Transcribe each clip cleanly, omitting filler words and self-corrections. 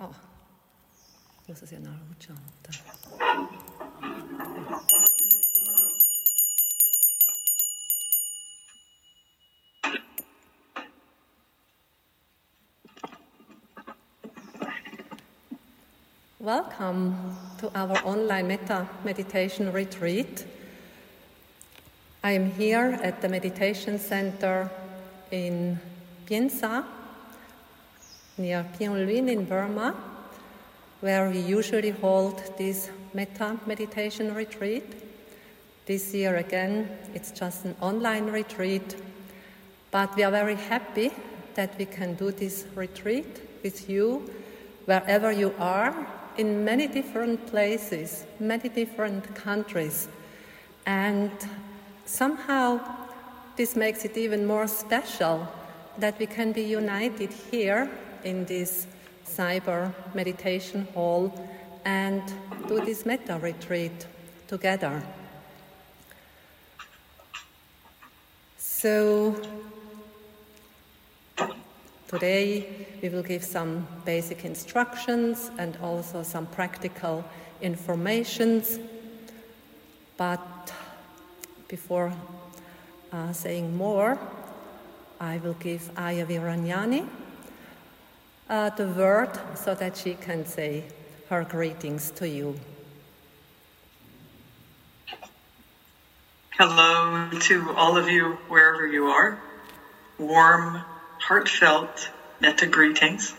Oh, muss es ja nachschauen. Welcome to our online Metta meditation retreat. I am here at the meditation center in Bien Sa, near Phien Lhuyen in Burma, where we usually hold this Metta meditation retreat. This year again, it's just an online retreat, but we are very happy that we can do this retreat with you, wherever you are, in many different places, many different countries. And somehow this makes it even more special that we can be united here in this cyber meditation hall and do this Metta retreat together. So today we will give some basic instructions and also some practical informations. But before saying more, I will give Aya Viranyani the word so that she can say her greetings to you. Hello to all of you wherever you are. Warm, heartfelt Metta greetings.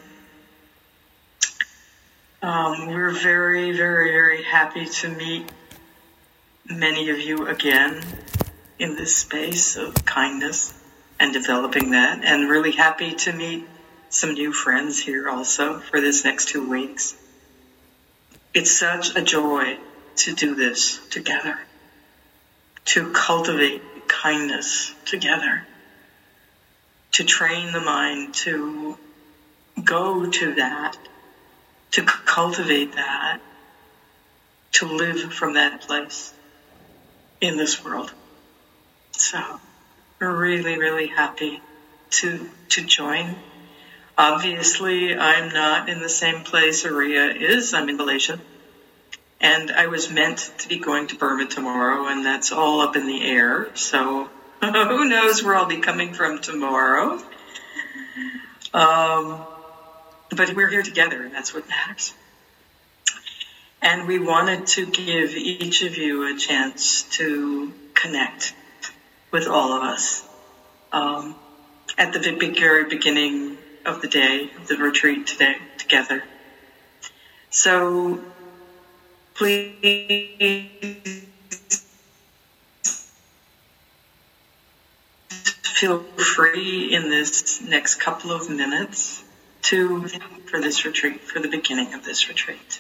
We're very, very, very happy to meet many of you again in this space of kindness and developing that, and really happy to meet some new friends here also for this next 2 weeks. It's such a joy to do this together, to cultivate kindness together, to train the mind to go to that, to cultivate that, to live from that place in this world. So we're really, really happy to join. Obviously, I'm not in the same place Aria is. I'm in Malaysia. And I was meant to be going to Burma tomorrow, and that's all up in the air. So who knows where I'll be coming from tomorrow. But we're here together, and that's what matters. And we wanted to give each of you a chance to connect with all of us at the very beginning of the day, of the retreat today, together. So please feel free in this next couple of minutes for this retreat, for the beginning of this retreat.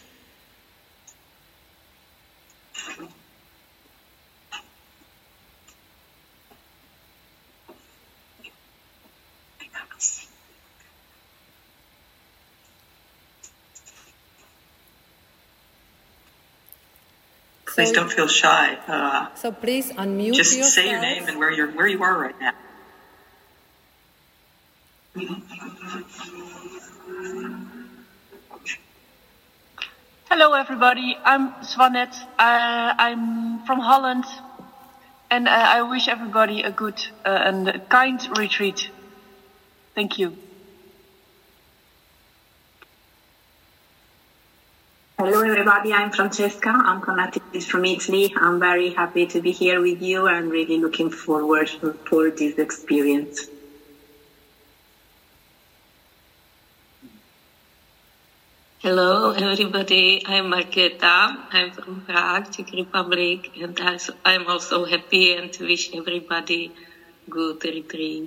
Please don't feel shy. So please unmute just yourself. Say your name and where you are right now. Hello everybody, I'm Swanet. I'm from Holland, and I wish everybody a good and a kind retreat. Thank you. Hello everybody, I'm Francesca. I'm connected from Italy. I'm very happy to be here with you and really looking forward for this experience. Hello everybody, I'm Marketa. I'm from Prague, Czech Republic, and I'm also happy and wish everybody good retreat.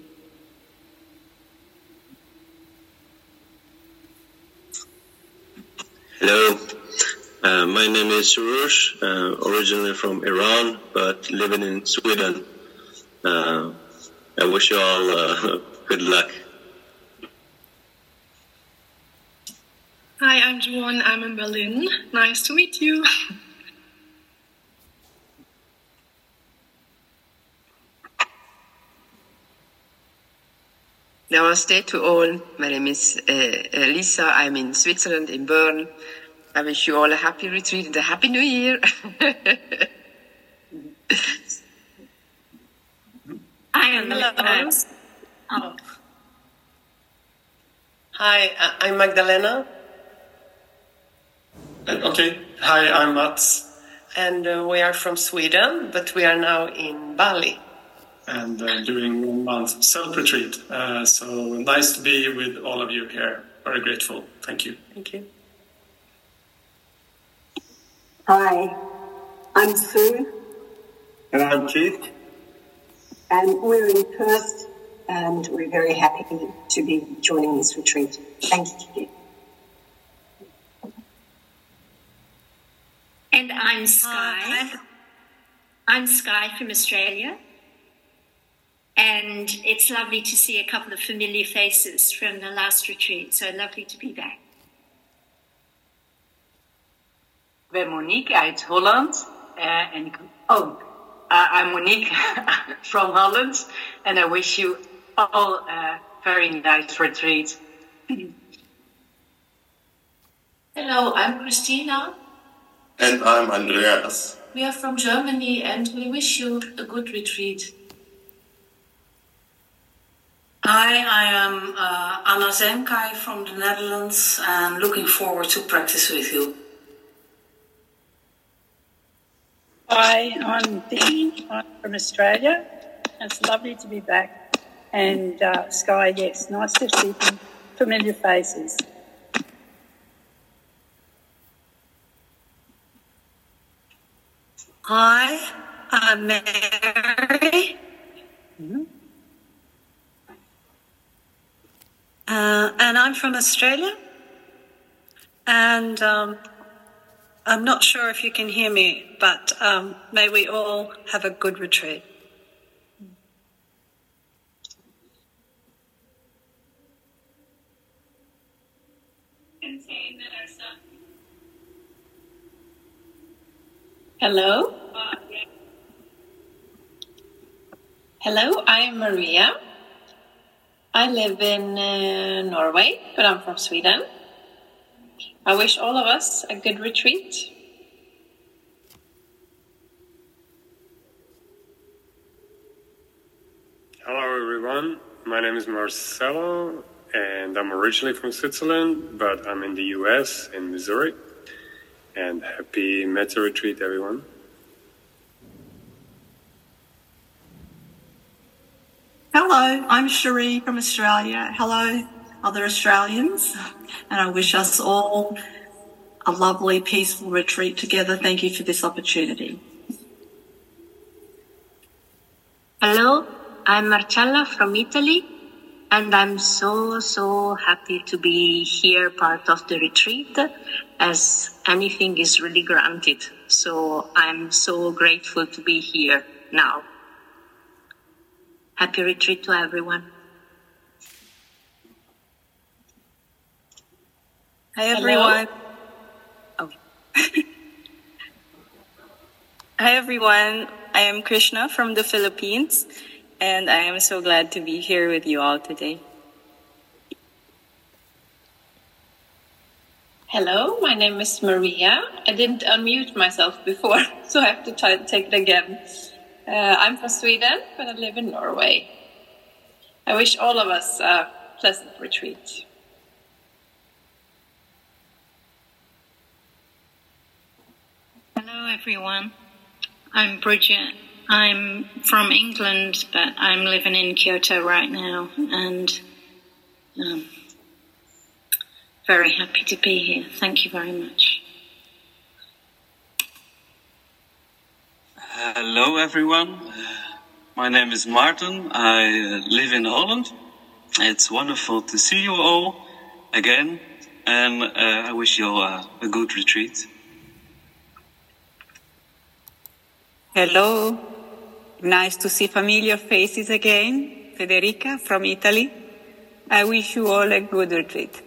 Hello, my name is Surush, originally from Iran, but living in Sweden. I wish you all good luck. Hi, I'm Juwon. I'm in Berlin. Nice to meet you. Namaste to all. My name is Lisa. I'm in Switzerland, in Bern. I wish you all a happy retreat and a happy new year. Hi, I'm Magdalena. Okay. Hi, I'm Mats. And we are from Sweden, but we are now in Bali. And doing 1 month self-retreat. So nice to be with all of you here. Very grateful. Thank you. Thank you. Hi, I'm Sue. And I'm Keith. And we're in Perth, and we're very happy to be joining this retreat. Thank you. And I'm Sky. I'm Sky from Australia. And it's lovely to see a couple of familiar faces from the last retreat. So lovely to be back. Ik ben Monique uit Holland. I'm Monique from Holland. And I wish you all a very nice retreat. Hello, I'm Christina. And I'm Andreas. We are from Germany and we wish you a good retreat. Hi, I am Anna Zemkai from the Netherlands and looking forward to practice with you. Hi, I'm Vicky. I'm from Australia. It's lovely to be back. And Sky, yes, nice to see some familiar faces. Hi, I'm Mary. And I'm from Australia. And I'm not sure if you can hear me, but may we all have a good retreat. Hello. Hello, I'm Maria. I live in Norway, but I'm from Sweden. I wish all of us a good retreat. Hello everyone, my name is Marcelo and I'm originally from Switzerland, but I'm in the US, in Missouri. And happy Metta retreat everyone. Hello, I'm Cherie from Australia. Hello, other Australians. And I wish us all a lovely, peaceful retreat together. Thank you for this opportunity. Hello, I'm Marcella from Italy. And I'm so happy to be here, part of the retreat, as anything is really granted. So I'm so grateful to be here now. Happy retreat to everyone. Hi everyone. Oh. Hi everyone. I am Krishna from the Philippines, and I am so glad to be here with you all today. Hello, my name is Maria. I didn't unmute myself before, so I have to try to take it again. I'm from Sweden, but I live in Norway. I wish all of us a pleasant retreat. Hello, everyone. I'm Bridget. I'm from England, but I'm living in Kyoto right now, and very happy to be here. Thank you very much. Hello everyone, my name is Martin, I live in Holland. It's wonderful to see you all again, and I wish you all a good retreat. Hello, nice to see familiar faces again. Federica from Italy. I wish you all a good retreat.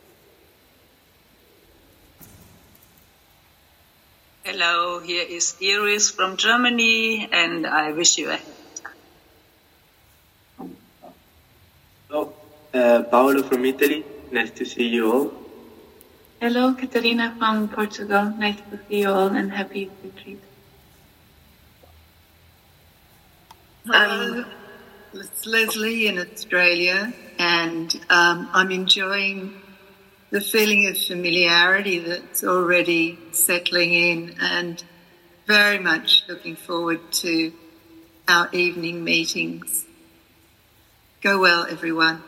Hello, here is Iris from Germany, and I wish you a happy time. Hello, Paolo from Italy. Nice to see you all. Hello, Catarina from Portugal. Nice to see you all and happy retreat. It's Leslie in Australia, and I'm enjoying the feeling of familiarity that's already settling in, and very much looking forward to our evening meetings. Go well, everyone.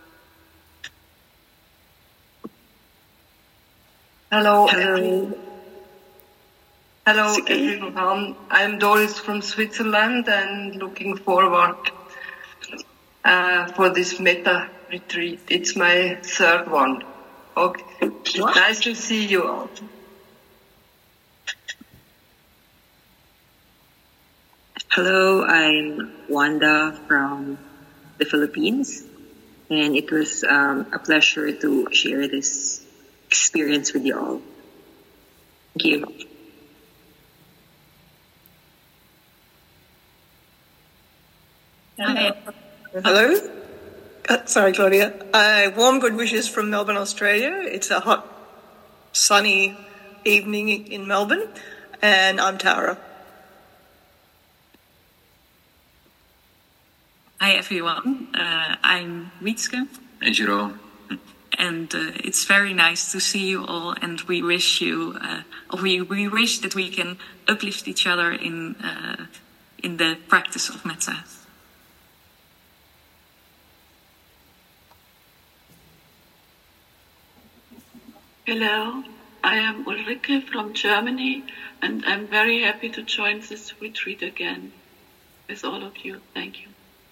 Hello. Hello, everyone. I'm Doris from Switzerland and looking forward for this meta retreat. It's my third one. Okay. Nice to see you all. Hello, I'm Wanda from the Philippines, and it was a pleasure to share this experience with you all. Thank you. Hello. Sorry, Claudia. Warm good wishes from Melbourne, Australia. It's a hot, sunny evening in Melbourne, and I'm Tara. Hi, everyone. I'm Wietske. And Jerome. And it's very nice to see you all, and we wish you, we wish that we can uplift each other in the practice of metta. Hello, I am Ulrike from Germany, and I'm very happy to join this retreat again with all of you. Thank you.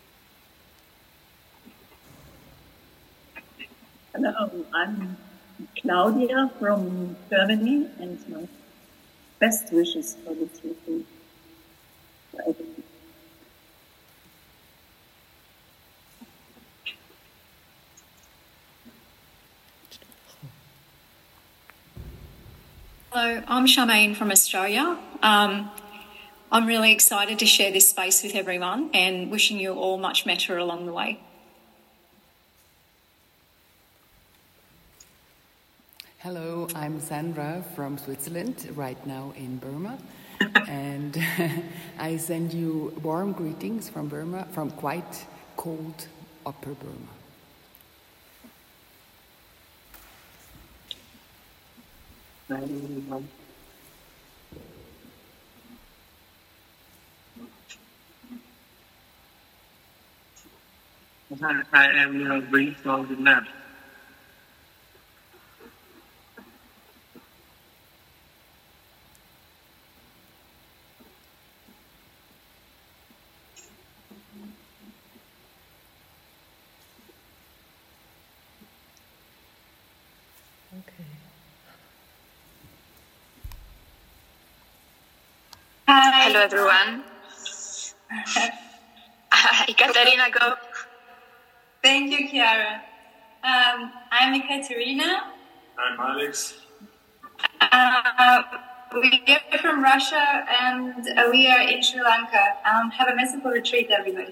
Hello, I'm Claudia from Germany, and my best wishes for this retreat. Hello, I'm Charmaine from Australia. I'm really excited to share this space with everyone and wishing you all much metta along the way. Hello, I'm Sandra from Switzerland, right now in Burma. And I send you warm greetings from Burma, from quite cold Upper Burma. I am Bree from Vietnam. Hi. Hello, everyone. Katarina, go. Thank you, Chiara. I'm Ekaterina. I'm Alex. We are from Russia, and we are in Sri Lanka. Have a merciful retreat, everybody.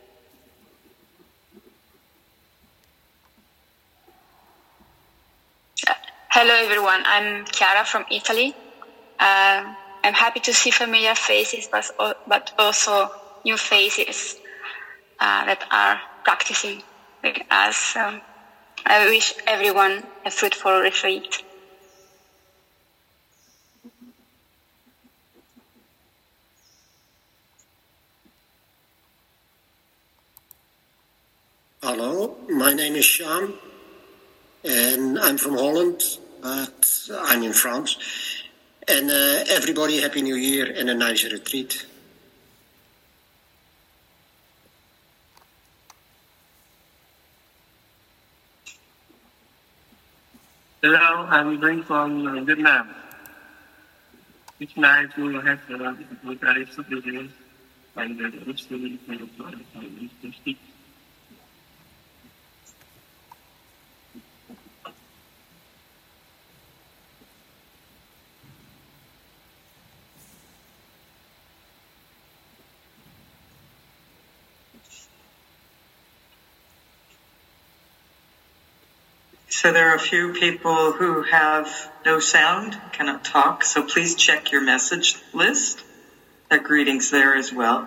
Hello, everyone. I'm Chiara from Italy. I'm happy to see familiar faces, but also new faces that are practicing with us. I wish everyone a fruitful retreat. Hello, my name is Sean, and I'm from Holland, but I'm in France. And everybody, Happy New Year and a nice retreat. Hello, I'm Bree from Vietnam. It's nice to have you guys together and it's really to speak. So there are a few people who have no sound, cannot talk, so please check your message list. There are greetings there as well.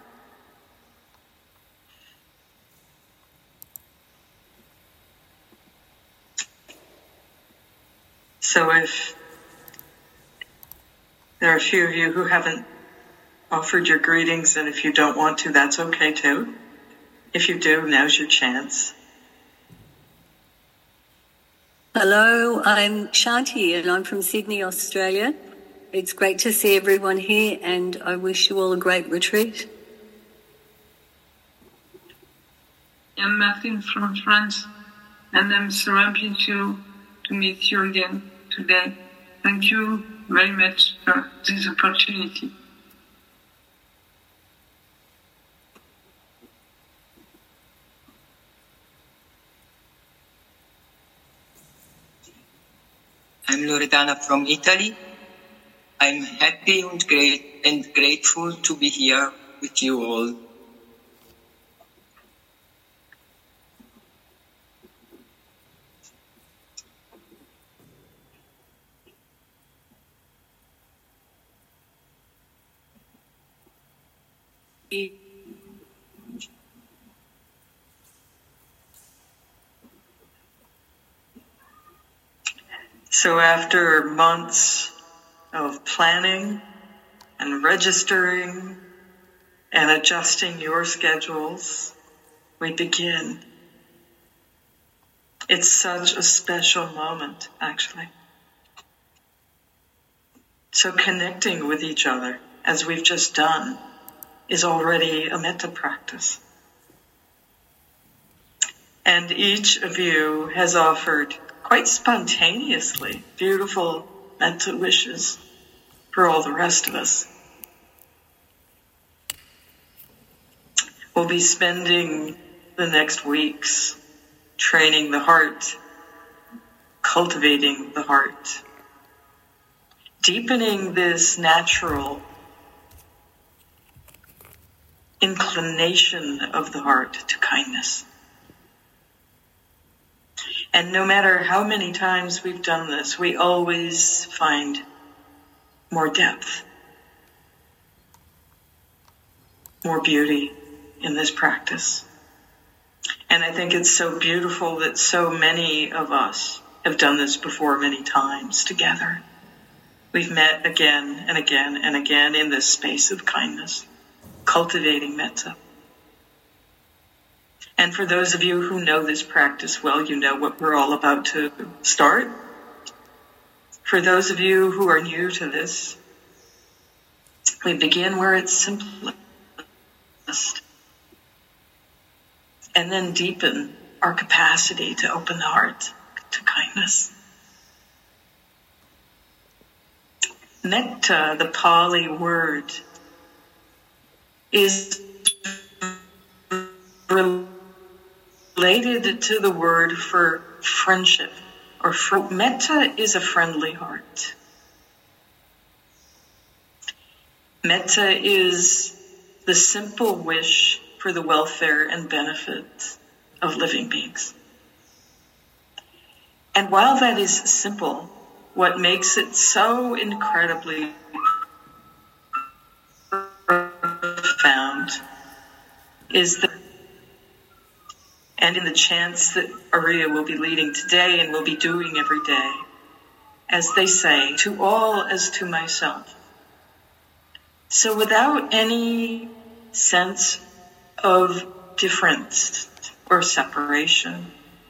So if there are a few of you who haven't offered your greetings, and if you don't want to, that's okay too. If you do, now's your chance. Hello, I'm Shanti and I'm from Sydney, Australia. It's great to see everyone here and I wish you all a great retreat. I'm Martin from France and I'm so happy to meet you again today. Thank you very much for this opportunity. I'm Loredana from Italy. I'm happy and grateful to be here with you all. So after months of planning and registering and adjusting your schedules, we begin. It's such a special moment, actually. So connecting with each other, as we've just done, is already a metta practice. And each of you has offered quite spontaneously beautiful metta wishes for all the rest of us. We'll be spending the next weeks training the heart, cultivating the heart, deepening this natural inclination of the heart to kindness. And no matter how many times we've done this, we always find more depth, more beauty in this practice. And I think it's so beautiful that so many of us have done this before many times together. We've met again and again and again in this space of kindness, cultivating metta. And for those of you who know this practice well, you know what we're all about to start. For those of you who are new to this, we begin where it's simplest and then deepen our capacity to open the heart to kindness. Metta, the Pali word, is related to the word for friendship, or metta is a friendly heart. Metta is the simple wish for the welfare and benefit of living beings. And while that is simple, what makes it so incredibly profound is that, and in the chants that Arya will be leading today and will be doing every day, as they say, to all as to myself. So without any sense of difference or separation,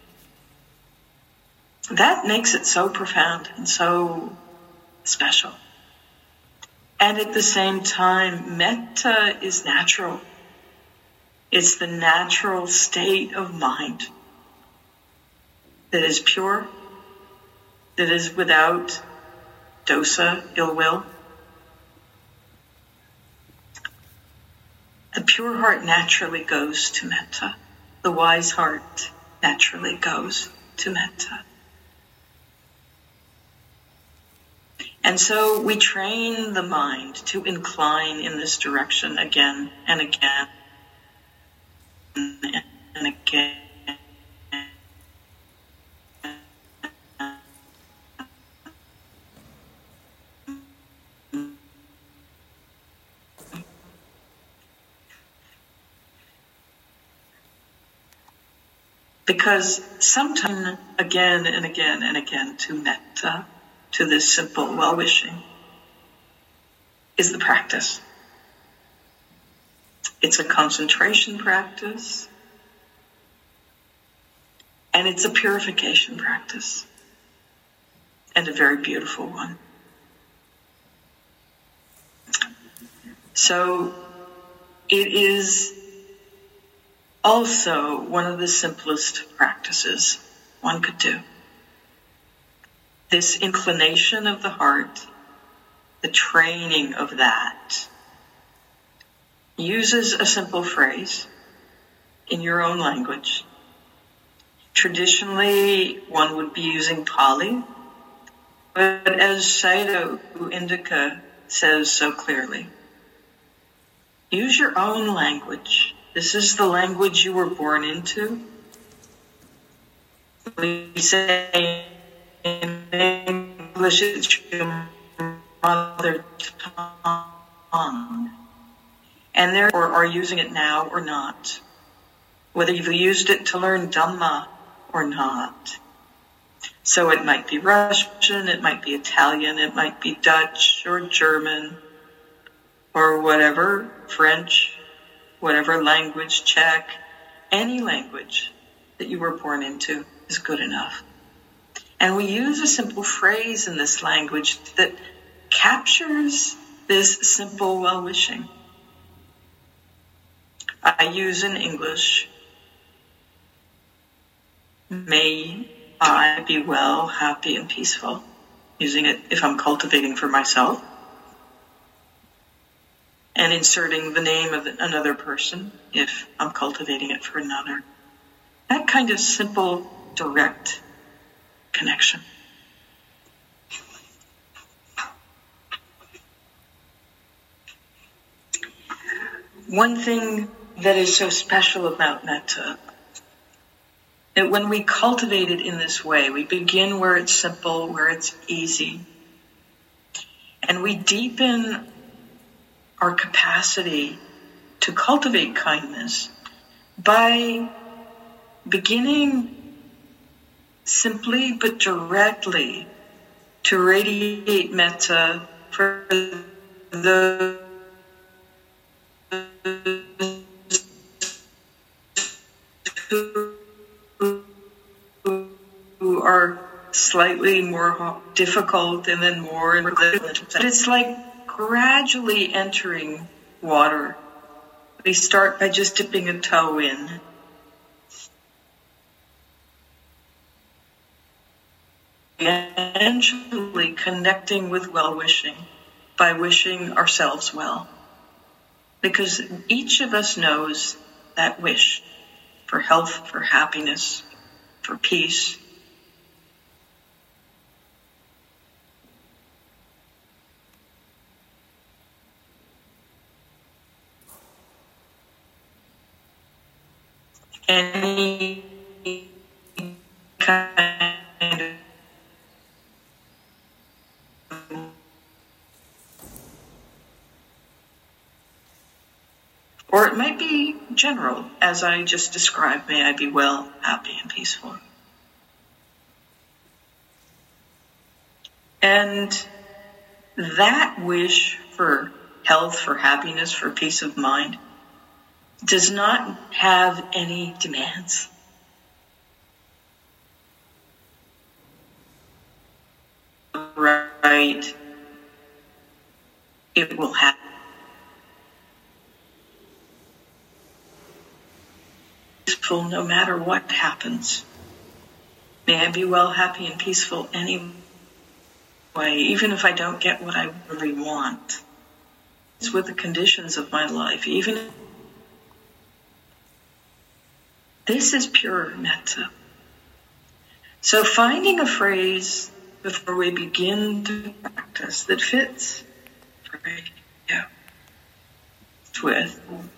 that makes it so profound and so special. And at the same time, metta is natural. It's the natural state of mind that is pure, that is without dosa, ill will. The pure heart naturally goes to metta. The wise heart naturally goes to metta. And so we train the mind to incline in this direction again and again and again Because sometimes, again and again and again, to metta, to this simple well-wishing, is the practice. It's a concentration practice, and it's a purification practice, and a very beautiful one. So it is also one of the simplest practices one could do. This inclination of the heart, the training of that, uses a simple phrase in your own language. Traditionally, one would be using Pali, but as Sayadaw U Indaka says so clearly, use your own language. This is the language you were born into. We say in English, it's your mother tongue. And therefore are using it now or not. Whether you've used it to learn Dhamma or not. So it might be Russian, it might be Italian, it might be Dutch or German or whatever, French, whatever language, Czech, any language that you were born into is good enough. And we use a simple phrase in this language that captures this simple well-wishing. I use in English, may I be well, happy, and peaceful, using it if I'm cultivating for myself, and inserting the name of another person if I'm cultivating it for another. That kind of simple, direct connection. One thing that is so special about metta, that when we cultivate it in this way, we begin where it's simple, where it's easy, and we deepen our capacity to cultivate kindness by beginning simply but directly to radiate metta for those who are slightly more difficult and then more. But it's like gradually entering water. We start by just dipping a toe in. Eventually connecting with well-wishing by wishing ourselves well. Because each of us knows that wish for health, for happiness, for peace. Any kind of or it might be general, as I just described, may I be well, happy, and peaceful. And that wish for health, for happiness, for peace of mind does not have any demands. Right? It will happen. Peaceful no matter what happens. May I be well, happy, and peaceful anyway, even if I don't get what I really want. It's with the conditions of my life, even if this is pure metta. So finding a phrase before we begin to practice that fits with.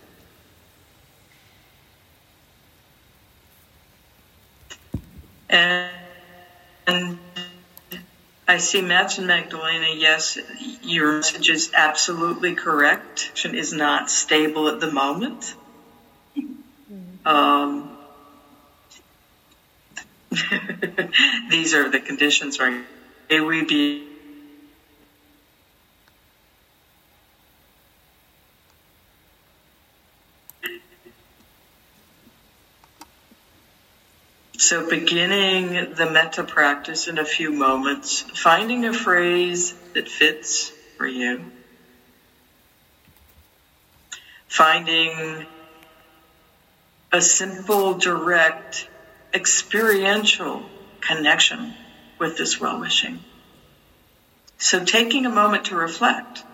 And I see Matt and Magdalena, yes, your message is absolutely correct. It is not stable at the moment. These are the conditions, right? May we be So beginning the metta practice in a few moments, finding a phrase that fits for you. Finding a simple, direct, experiential connection with this well-wishing. So taking a moment to reflect.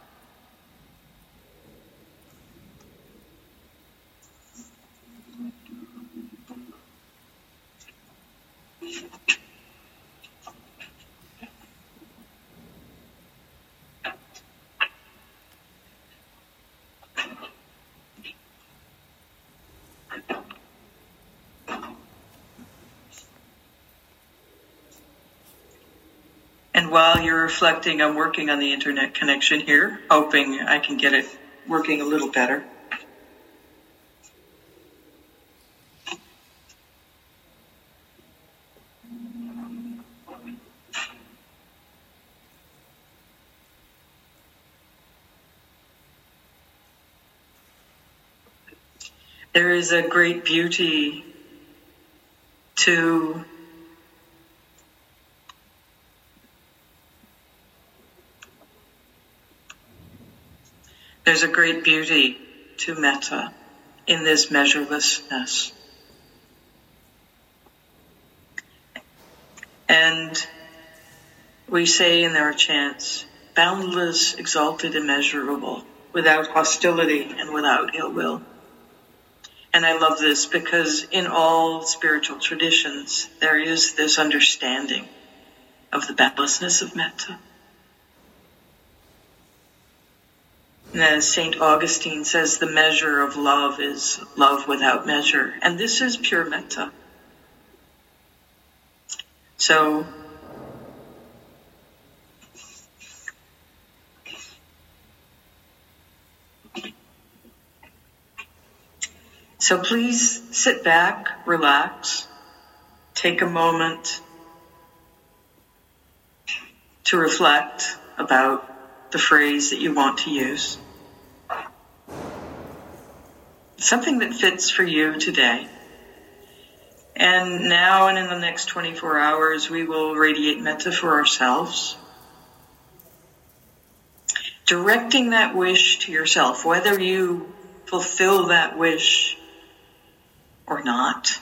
And while you're reflecting, I'm working on the internet connection here, hoping I can get it working a little better. There is a great beauty to There's a great beauty to metta in this measurelessness. And we say in our chants, boundless, exalted, immeasurable, without hostility and without ill will. And I love this because in all spiritual traditions, there is this understanding of the boundlessness of metta. And as St. Augustine says, the measure of love is love without measure. And this is pure metta. So please sit back, relax, take a moment to reflect about the phrase that you want to use. Something that fits for you today. And now and in the next 24 hours, we will radiate metta for ourselves. Directing that wish to yourself, whether you fulfill that wish or not.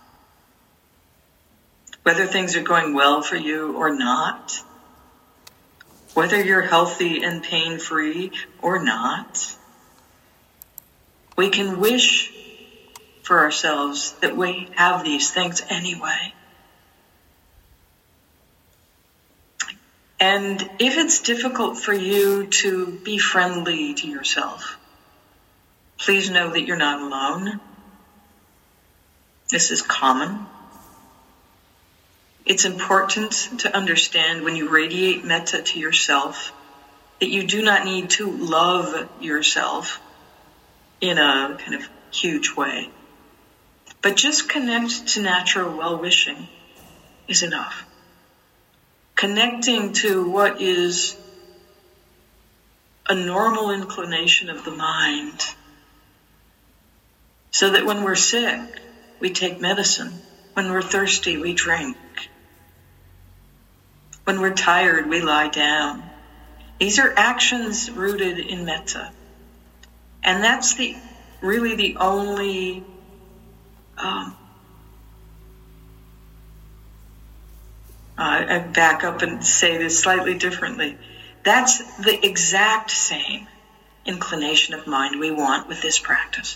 Whether things are going well for you or not. Whether you're healthy and pain-free or not, we can wish for ourselves that we have these things anyway. And if it's difficult for you to be friendly to yourself, please know that you're not alone. This is common. It's important to understand when you radiate metta to yourself that you do not need to love yourself in a kind of huge way. But just connect to natural well-wishing is enough. Connecting to what is a normal inclination of the mind, so that when we're sick, we take medicine. When we're thirsty, we drink. When we're tired, we lie down. These are actions rooted in metta. And that's really the only I back up and say this slightly differently. That's the exact same inclination of mind we want with this practice.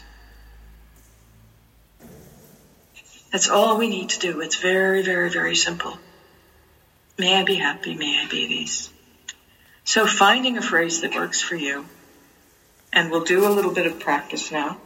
That's all we need to do. It's very, very, very simple. May I be happy, may I be at ease. So finding a phrase that works for you, and we'll do a little bit of practice now.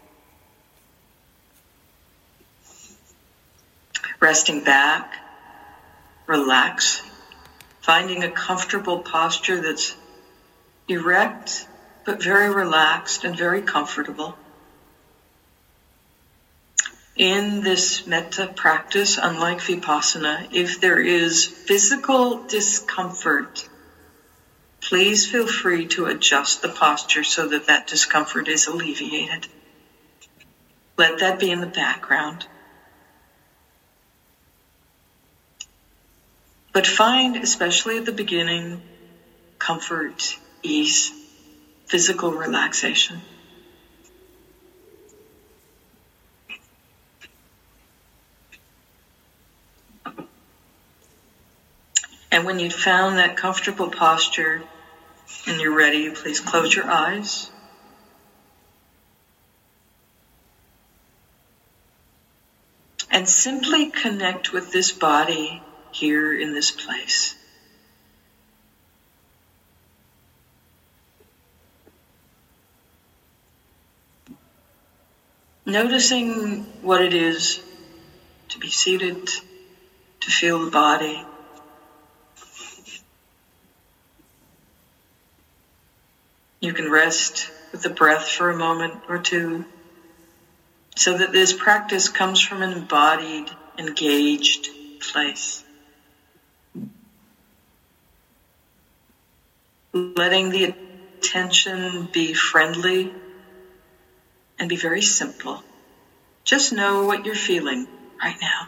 Resting back, relax, finding a comfortable posture that's erect, but very relaxed and very comfortable. in this metta practice, unlike Vipassana, if there is physical discomfort, please feel free to adjust the posture so that that discomfort is alleviated. Let that be in the background. But find, especially at the beginning, comfort, ease, physical relaxation. And when you've found that comfortable posture and you're ready, please close your eyes. And simply connect with this body here in this place. Noticing what it is to be seated, to feel the body. You can rest with the breath for a moment or two, so that this practice comes from an embodied, engaged place. Letting the attention be friendly and be very simple. Just know what you're feeling right now.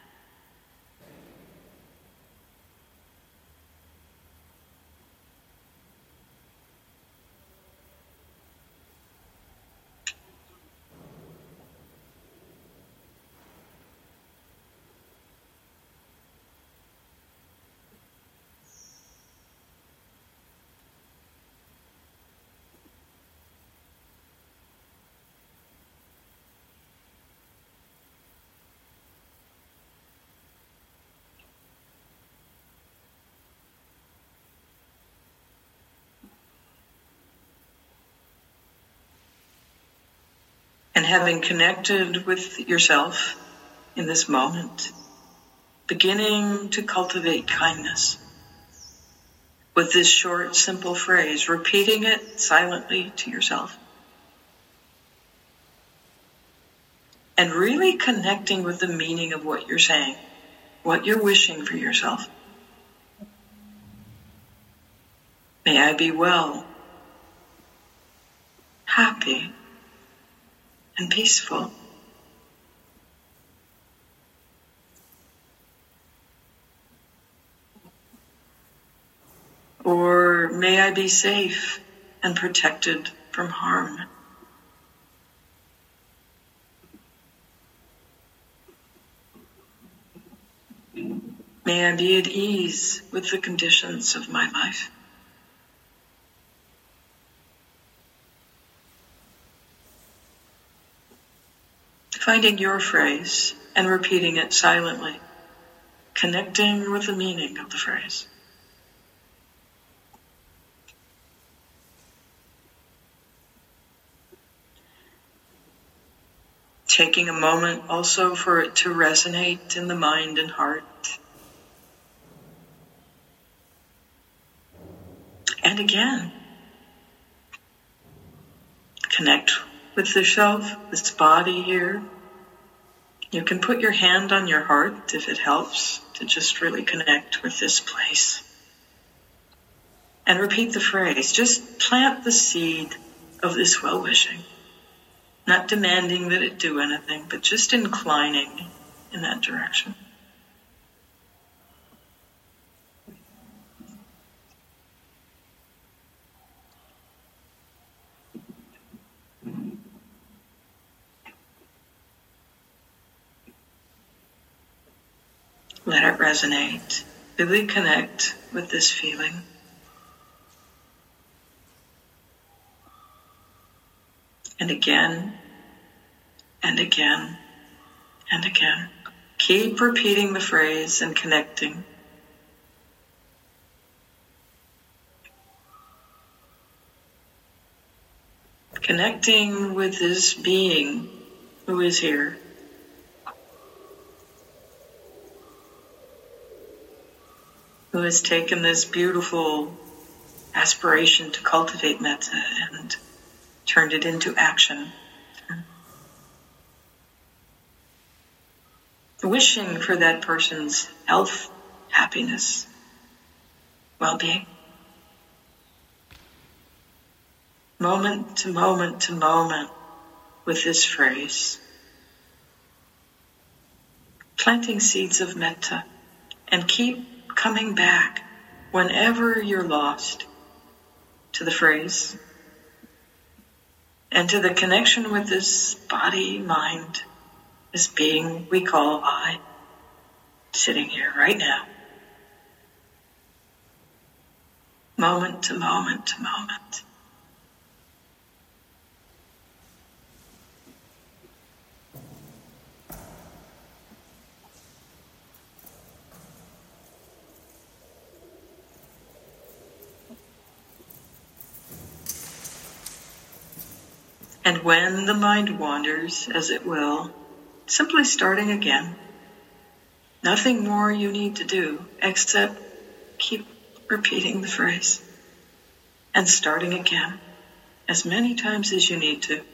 And having connected with yourself in this moment, beginning to cultivate kindness with this short, simple phrase, repeating it silently to yourself. And really connecting with the meaning of what you're saying, what you're wishing for yourself. May I be well, happy, and peaceful. Or may I be safe and protected from harm. May I be at ease with the conditions of my life. Finding your phrase and repeating it silently, connecting with the meaning of the phrase. Taking a moment also for it to resonate in the mind and heart. And again, connect with yourself, this body here. You can put your hand on your heart if it helps to just really connect with this place. And repeat the phrase. Just plant the seed of this well-wishing. Not demanding that it do anything, but just inclining in that direction. Let it resonate. Really connect with this feeling. And again, and again, and again. Keep repeating the phrase and connecting. Connecting with this being who is here. Who has taken this beautiful aspiration to cultivate metta and turned it into action. wishing for that person's health, happiness, well-being. Moment to moment to moment with this phrase, planting seeds of metta, and keep coming back whenever you're lost to the phrase and to the connection with this body, mind, this being we call I, sitting here right now. Moment to moment to moment. And when the mind wanders, as it will, simply starting again. Nothing more you need to do except keep repeating the phrase and starting again as many times as you need to.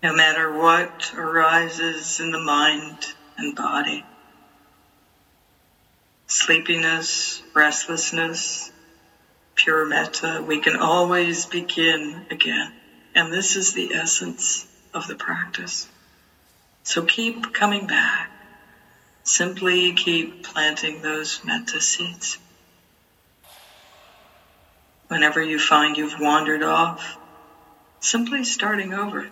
no matter what arises in the mind and body. Sleepiness, restlessness, pure metta, we can always begin again. And this is the essence of the practice. So keep coming back. Simply keep planting those metta seeds. Whenever you find you've wandered off, simply starting over.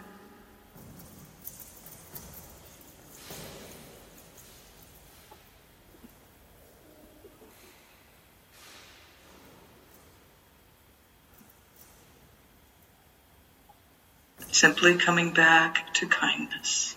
Simply coming back to kindness.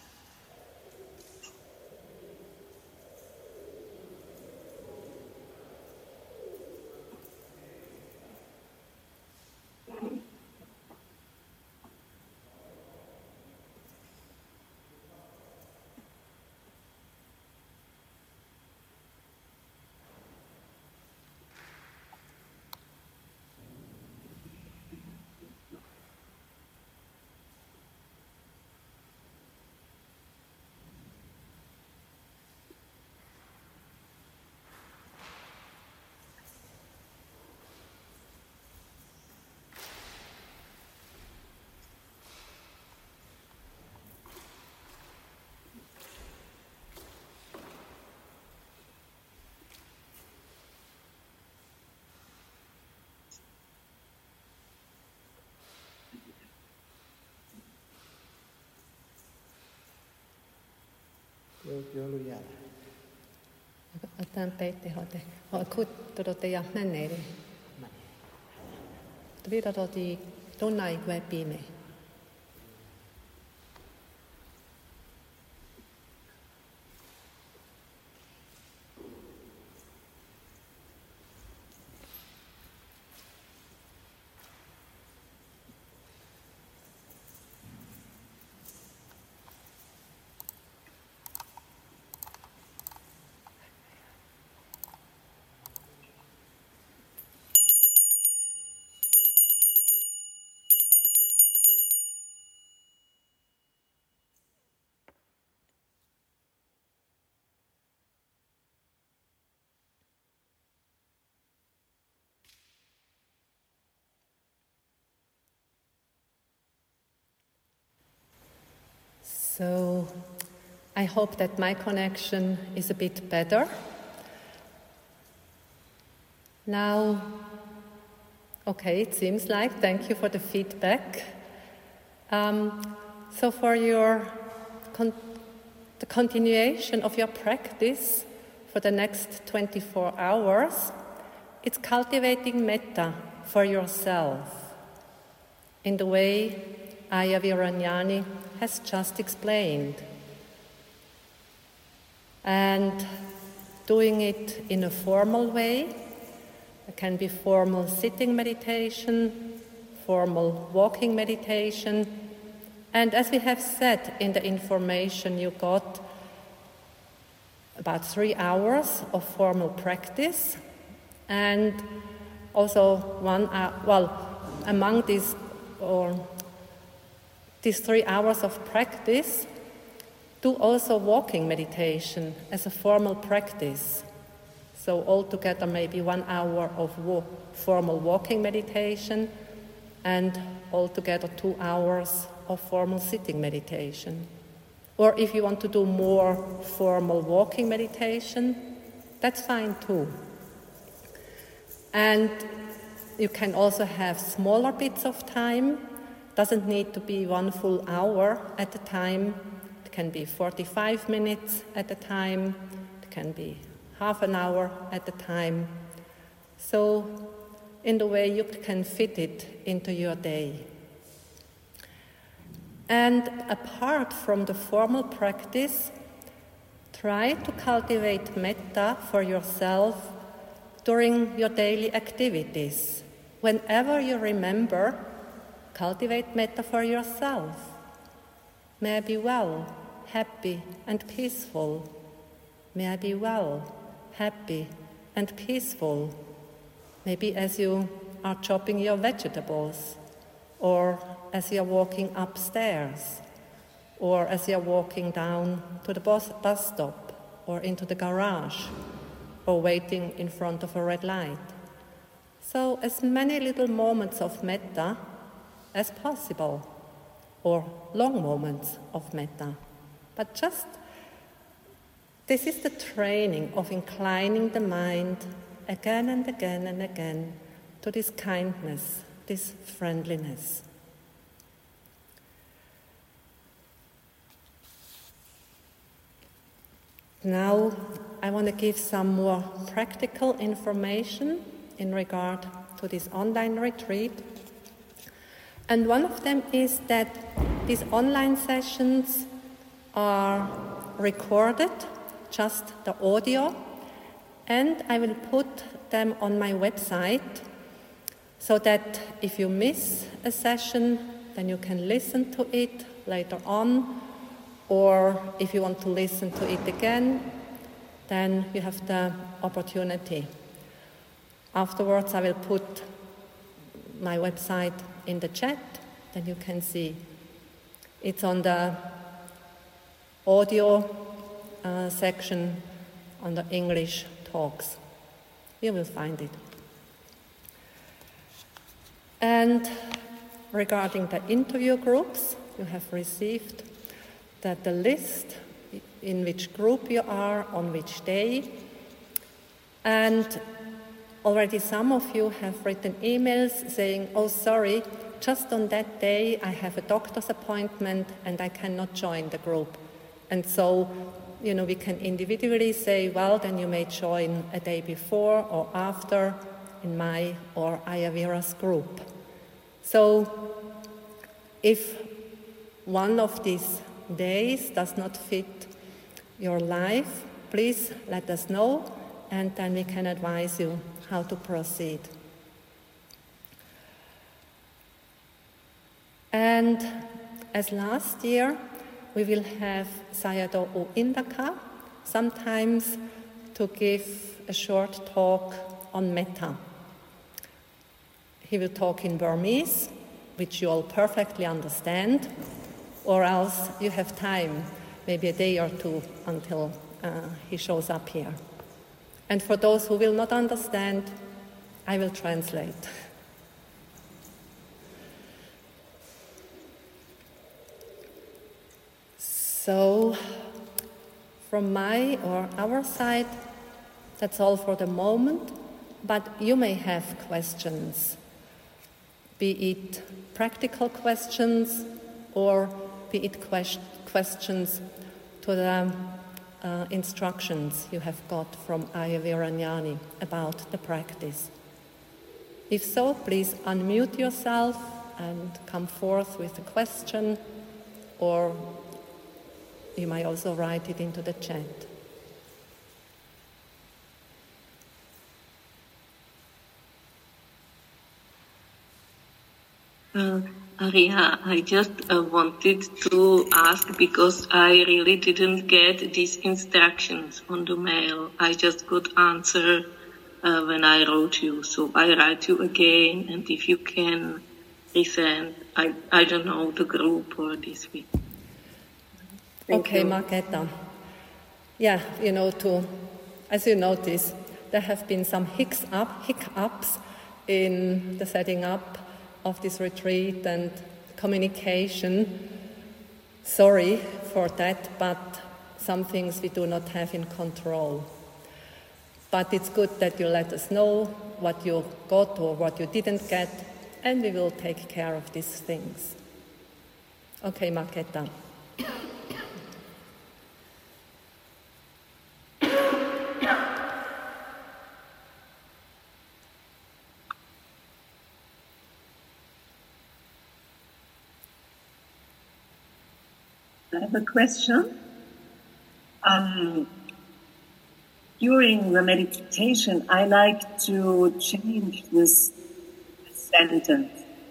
Otan peitte hote. Har kuttodote ja menneri. Vidodoti tunnai webime. So I hope that my connection is a bit better. Now, okay, it seems like, thank you for the feedback. So for the continuation of your practice for the next 24 hours, it's cultivating metta for yourself in the way Ayya Viranyani has just explained. And doing it in a formal way. It can be formal sitting meditation, formal walking meditation. And as we have said in the information you got, about 3 hours of formal practice. And also among these 3 hours of practice, do also walking meditation as a formal practice. So altogether maybe 1 hour of formal walking meditation and altogether 2 hours of formal sitting meditation. Or if you want to do more formal walking meditation, that's fine too. And you can also have smaller bits of time. Doesn't need to be 1 full hour at a time. It can be 45 minutes at a time. It can be half an hour at a time. So in the way you can fit it into your day. And apart from the formal practice, try to cultivate metta for yourself during your daily activities. Whenever you remember, cultivate metta for yourself. May I be well, happy and peaceful. May I be well, happy and peaceful. Maybe as you are chopping your vegetables, or as you're walking upstairs, or as you're walking down to the bus stop, or into the garage, or waiting in front of a red light. So as many little moments of metta as possible, or long moments of metta. But just, this is the training of inclining the mind again and again and again to this kindness, this friendliness. Now I want to give some more practical information in regard to this online retreat. And one of them is that these online sessions are recorded, just the audio, and I will put them on my website so that if you miss a session, then you can listen to it later on, or if you want to listen to it again, then you have the opportunity. Afterwards, I will put my website in the chat, then you can see. It's on the audio section on the English talks. You will find it. And regarding the interview groups, you have received the list in which group you are, on which day. And already some of you have written emails saying, oh, sorry, just on that day I have a doctor's appointment and I cannot join the group. And so, we can individually say, well, then you may join a day before or after in my or Ayavira's group. So, if one of these days does not fit your life, please let us know, and then we can advise you how to proceed. And as last year, we will have Sayadaw U Indaka sometimes to give a short talk on metta. He will talk in Burmese, which you all perfectly understand, or else you have time, maybe a day or two until he shows up here. And for those who will not understand, I will translate. So, from my or our side, that's all for the moment, but you may have questions, be it practical questions or be it questions to the instructions you have got from Ayavira Jnani about the practice. If so, please unmute yourself and come forth with a question, or you might also write it into the chat. Arya, I just wanted to ask, because I really didn't get these instructions on the mail. I just got answer when I wrote you. So I write you again, and if you can resend, I don't know, the group or this week. Okay, Marketa. Yeah, as you notice, there have been some hiccups in the setting up of this retreat and communication. Sorry for that, but some things we do not have in control. But it's good that you let us know what you got or what you didn't get, and we will take care of these things. Okay, Marketa. I have a question. During the meditation, I like to change this sentence,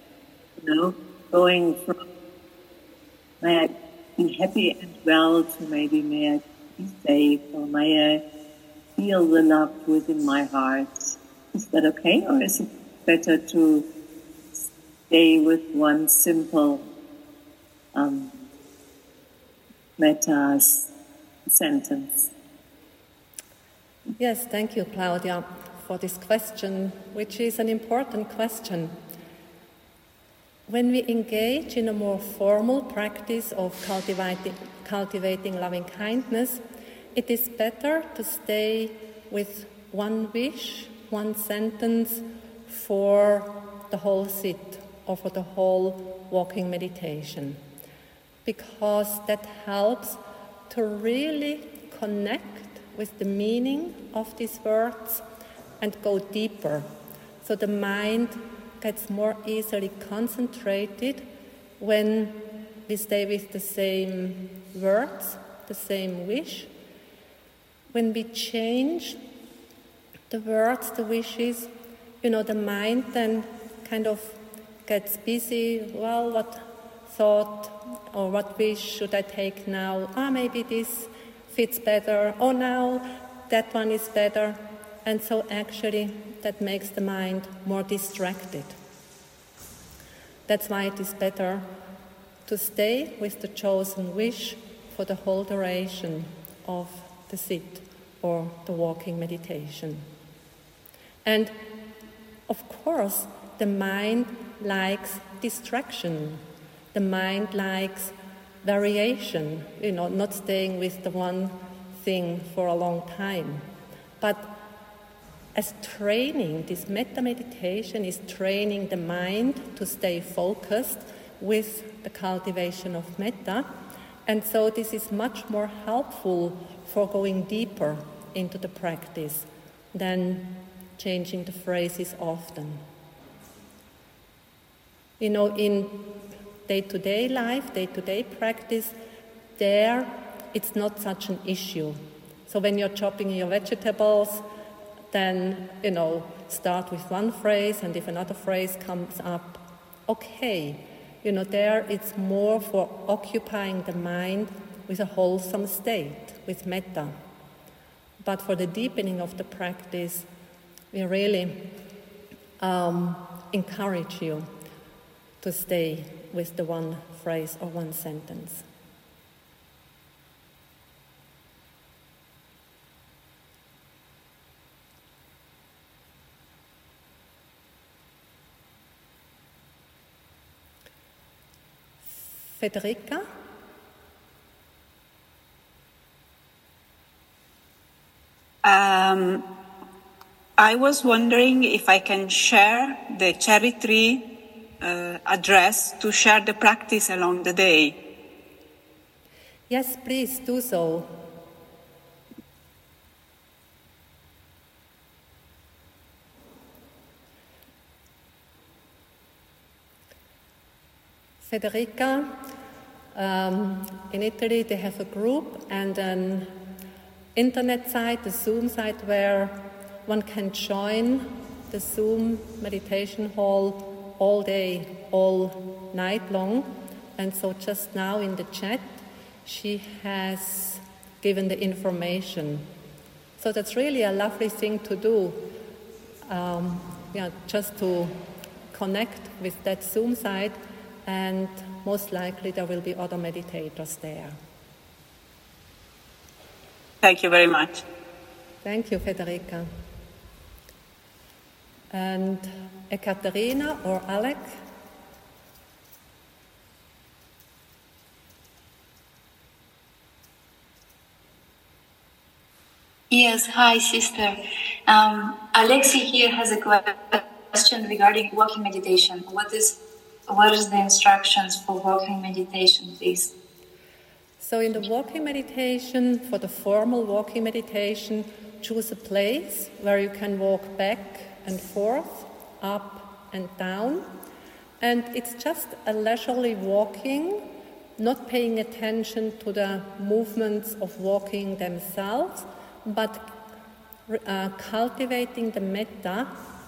going from may I be happy and well to maybe may I be safe, or may I feel the love within my heart. Is that okay, or is it better to stay with one simple Metta's sentence. Yes, thank you, Claudia, for this question, which is an important question. When we engage in a more formal practice of cultivating loving kindness, it is better to stay with one wish, one sentence for the whole sit or for the whole walking meditation, because that helps to really connect with the meaning of these words and go deeper. So the mind gets more easily concentrated when we stay with the same words, the same wish. When we change the words, the wishes, the mind then kind of gets busy. Well, what thought or what wish should I take now? Maybe this fits better. Now that one is better. And so actually that makes the mind more distracted. That's why it is better to stay with the chosen wish for the whole duration of the sit or the walking meditation. And of course, the mind likes distraction. The mind likes variation, not staying with the one thing for a long time. But as training, this metta meditation is training the mind to stay focused with the cultivation of metta. And so this is much more helpful for going deeper into the practice than changing the phrases often. In day-to-day life, day-to-day practice, there it's not such an issue. So when you're chopping your vegetables, then, start with one phrase, and if another phrase comes up, okay. There it's more for occupying the mind with a wholesome state, with metta. But for the deepening of the practice, we really encourage you to stay with the one phrase or one sentence. Federica? I was wondering if I can share the cherry tree address to share the practice along the day. Yes, please do so. Federica, in Italy they have a group and an internet site, the Zoom site, where one can join the Zoom meditation hall all day, all night long. And so just now in the chat, she has given the information. So that's really a lovely thing to do, just to connect with that Zoom site, and most likely there will be other meditators there. Thank you very much. Thank you, Federica. And Ekaterina or Alec? Yes, hi, sister. Alexi here has a question regarding walking meditation. What is the instructions for walking meditation, please? So in the walking meditation, for the formal walking meditation, choose a place where you can walk back and forth, up and down. And it's just a leisurely walking, not paying attention to the movements of walking themselves, but cultivating the metta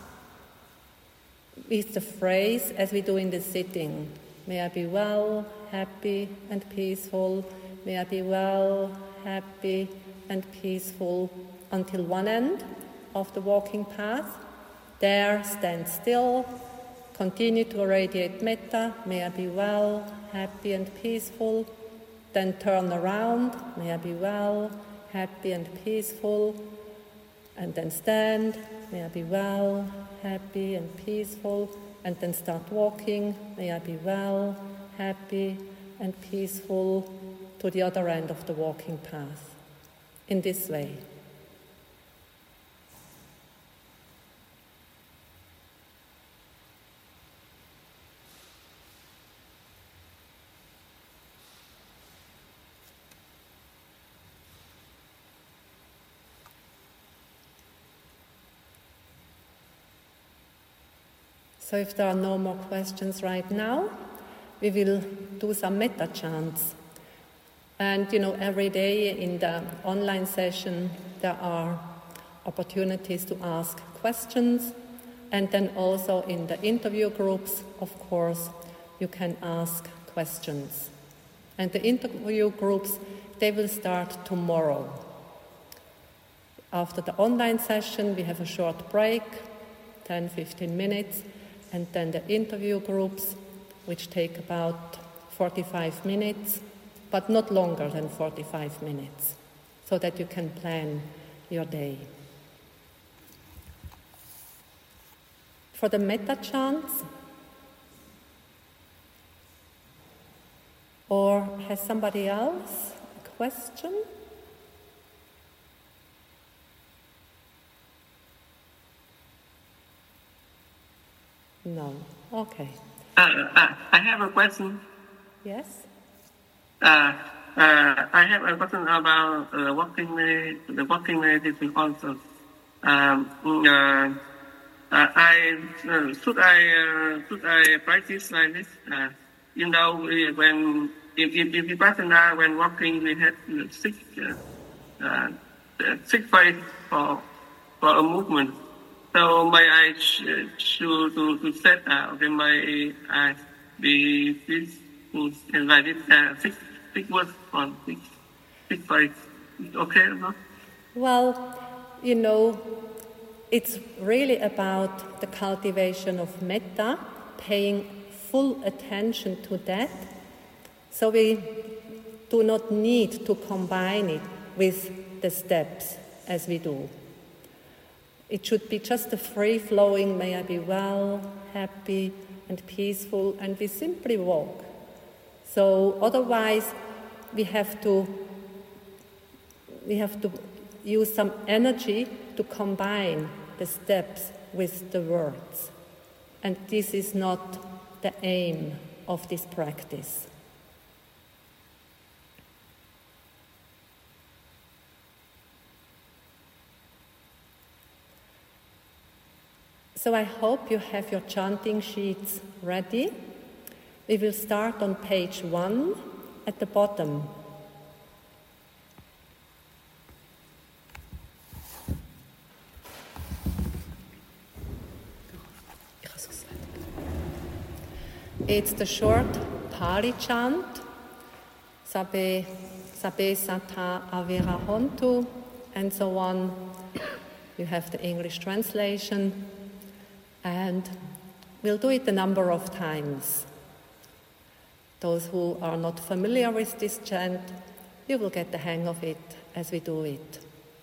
with the phrase as we do in the sitting. May I be well, happy and peaceful. May I be well, happy and peaceful until one end of the walking path. There, stand still, continue to radiate metta. May I be well, happy and peaceful. Then turn around, may I be well, happy and peaceful. And then stand, may I be well, happy and peaceful. And then start walking, may I be well, happy and peaceful, to the other end of the walking path. In this way. So if there are no more questions right now, we will do some metta chants. And every day in the online session there are opportunities to ask questions, and then also in the interview groups, of course, you can ask questions. And the interview groups, they will start tomorrow. After the online session we have a short break, 10-15 minutes, and then the interview groups, which take about 45 minutes, but not longer than 45 minutes, so that you can plan your day. For the metta chants, or has somebody else a question? No. Okay. I have a question. Yes? I have a question about the walking meditation also. Should I practice like this? When if Vipassana, when walking, we have six phase for a movement. So my eyes should set my eyes be peaceful and like this. Six words on six phase. Okay or not? Well, it's really about the cultivation of metta, paying full attention to that. So we do not need to combine it with the steps as we do. It should be just a free-flowing, may I be well, happy and peaceful, and we simply walk. So otherwise we have to use some energy to combine the steps with the words. And this is not the aim of this practice. So I hope you have your chanting sheets ready. We will start on page 1 at the bottom. It's the short Pali chant, Sabbe Sattha Avira Hontu, and so on. You have the English translation, and we'll do it a number of times. Those who are not familiar with this chant, you will get the hang of it as we do it.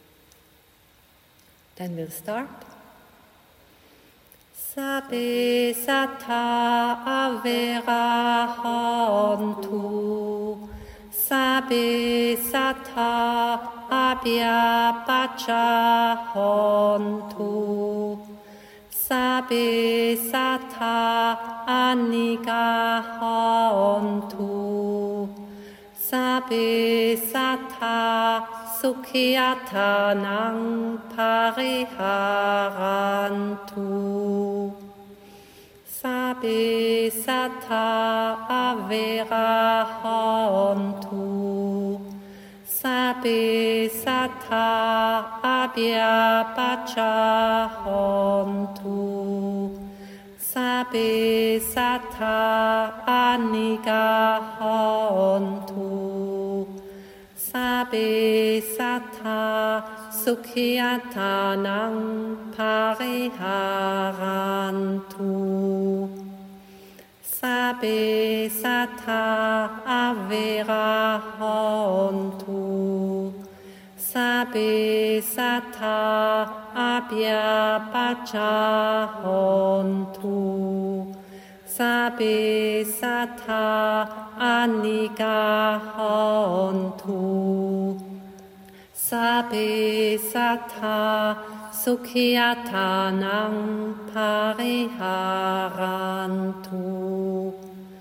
Then we'll start. Sabbe Sattha Avira Hontu, Sabbe Sattha Abhyapaccha Hontu, Sabbe Sattha Anicca Hontu, Sabbe Sattha Sukhiyatanang Pariharantu, Sabbe Sattha Avira Hontu, Sabbe Sattha Abhyapaccha Hontu, Sabbe Sattha Anicca Hontu, Sabbe Sattha Sukhiyatanang Pariharantu, Sabe Sattha Avera Hontu. Sabe Sattha Abhyapacha Hontu. Sabe Sattha Anika Hontu. Sabe Sattha Sukhiyatanang Pariharantu.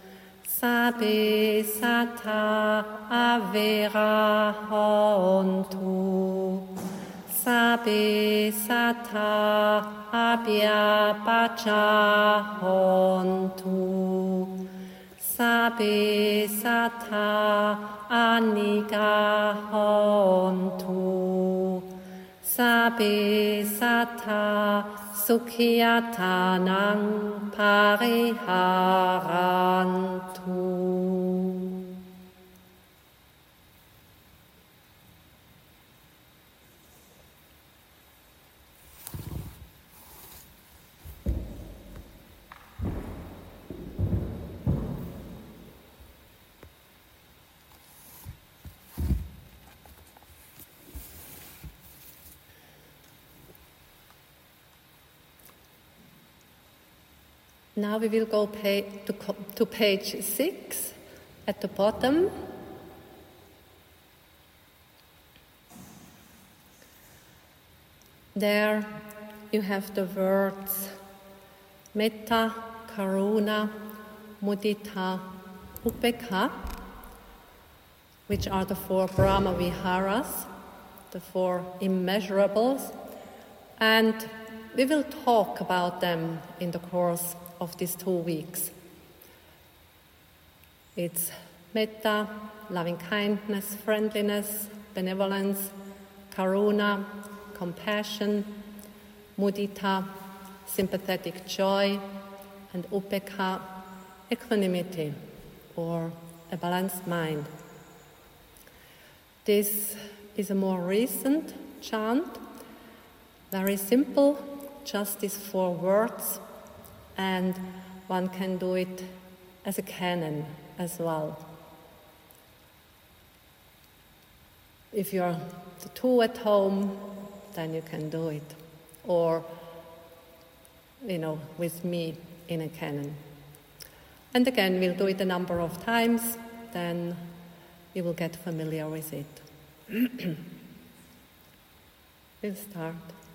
Sabe Sattha Avera Hontu. Sabe Sattha Abhyapacha Hontu. Sabe Sattha Anika Hontu. Sabe Sattha Sukhiyatanang Pariharantu. Now we will go to page 6 at the bottom. There you have the words Metta, Karuna, Mudita, Upekkha, which are the 4 Brahma Viharas, the 4 immeasurables, and we will talk about them in the course of these 2 weeks. It's metta, loving kindness, friendliness, benevolence, karuna, compassion, mudita, sympathetic joy, and upekkha, equanimity, or a balanced mind. This is a more recent chant, very simple, just these 4 words, and one can do it as a canon as well. If you're the 2 at home, then you can do it. Or, with me in a canon. And again, we'll do it a number of times, then you will get familiar with it. We'll start.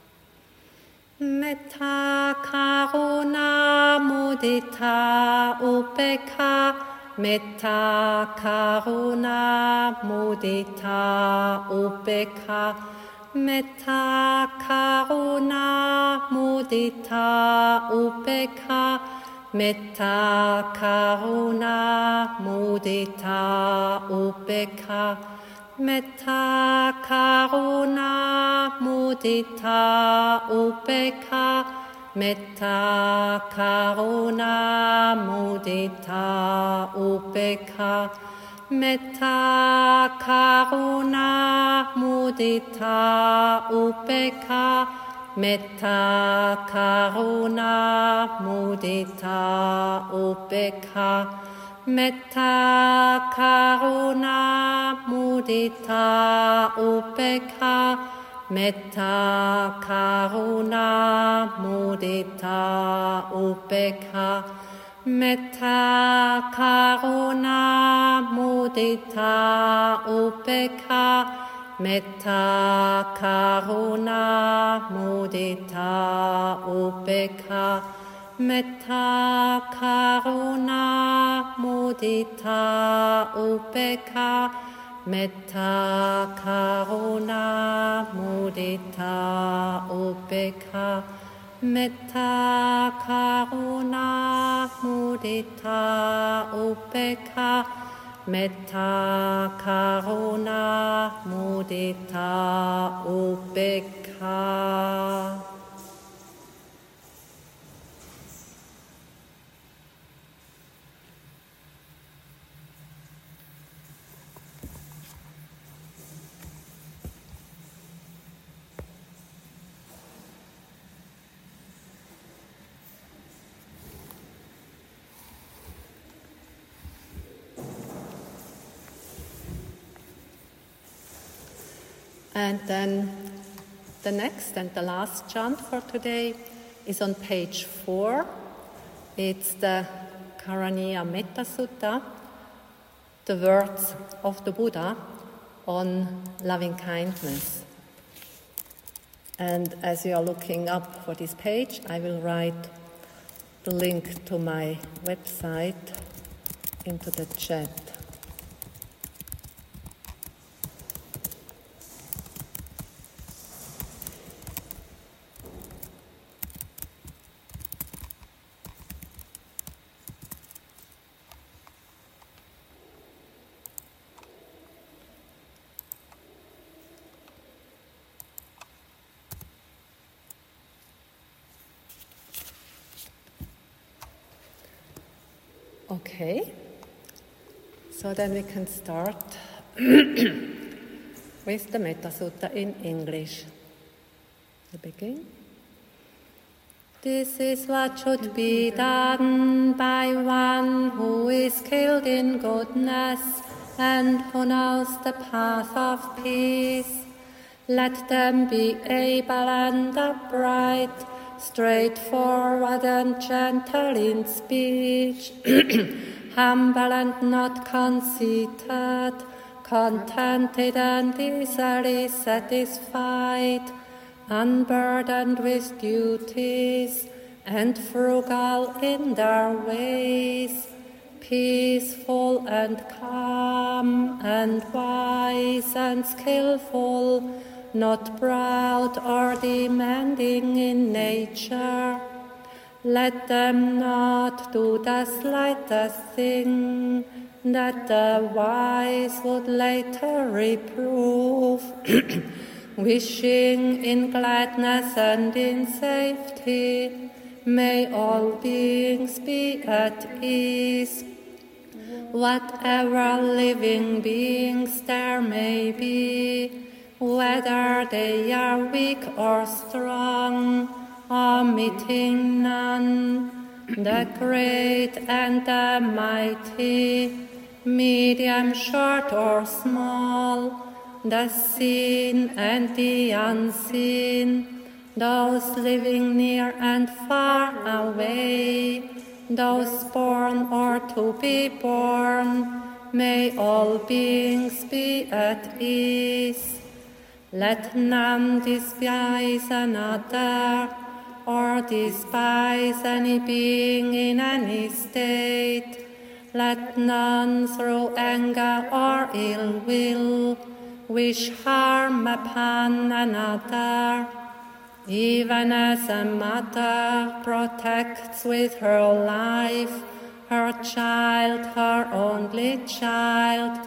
Metta, Karuna, Mudita, Upekkha. Metta, Karuna, Mudita, Upekkha. Metta, Karuna, Mudita, Upekkha. Metta, Karuna, Mudita, Upekkha. Metta, Karuna, Mudita, Upekkha. Metta, Karuna, Mudita, Upekkha. Metta, Karuna, Mudita, Upekkha. Metta, Karuna, Mudita, Upekkha. Metta, Karuna, Mudita, Upekkha. Metta, Karuna, Mudita, Upekkha. Metta, Karuna, Mudita, Upekkha. Metta, Karuna, Mudita, Upekkha. Metta, Karuna, Mudita, Upekkha. Metta, Karuna, Mudita, Upekkha. Metta, Karuna, Mudita, Upekkha. Metta, Karuna, Mudita, Upekkha. And then the next and the last chant for today is on page 4. It's the Karaniya Metta Sutta, the words of the Buddha on loving kindness. And as you are looking up for this page, I will write the link to my website into the chat. Okay, so then we can start with the Metta Sutta in English. The begin. This is what should be done by one who is skilled in goodness and who knows the path of peace. Let them be able and upright, straightforward and gentle in speech, humble and not conceited, contented and easily satisfied, unburdened with duties, and frugal in their ways, peaceful and calm, and wise and skillful, not proud or demanding in nature. Let them not do the slightest thing that the wise would later reprove, wishing in gladness and in safety. May all beings be at ease. Whatever living beings there may be, whether they are weak or strong, omitting none, the great and the mighty, medium, short or small, the seen and the unseen, those living near and far away, those born or to be born, may all beings be at ease. Let none despise another, or despise any being in any state. Let none through anger or ill will wish harm upon another. Even as a mother protects with her life her child, her only child,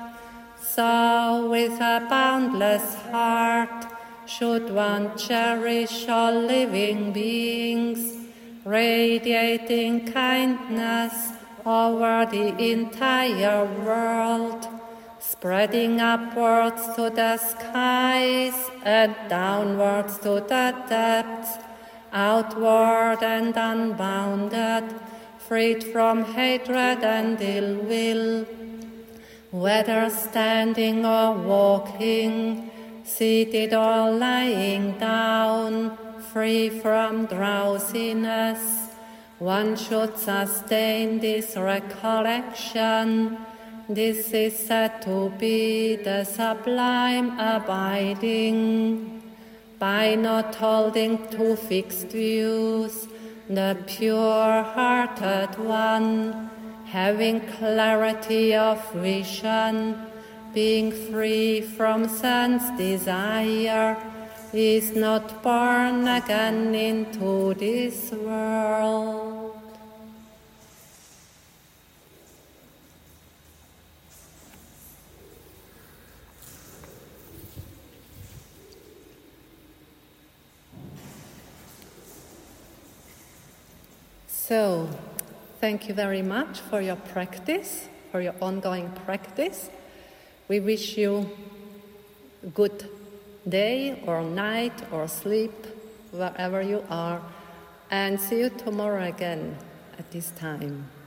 so with a boundless heart should one cherish all living beings, radiating kindness over the entire world, spreading upwards to the skies and downwards to the depths, outward and unbounded, freed from hatred and ill will. Whether standing or walking, seated or lying down, free from drowsiness, one should sustain this recollection. This is said to be the sublime abiding. By not holding to fixed views, the pure-hearted one, having clarity of vision, being free from sense desire, is not born again into this world. So, thank you very much for your practice, for your ongoing practice. We wish you a good day or night or sleep, wherever you are, and see you tomorrow again at this time.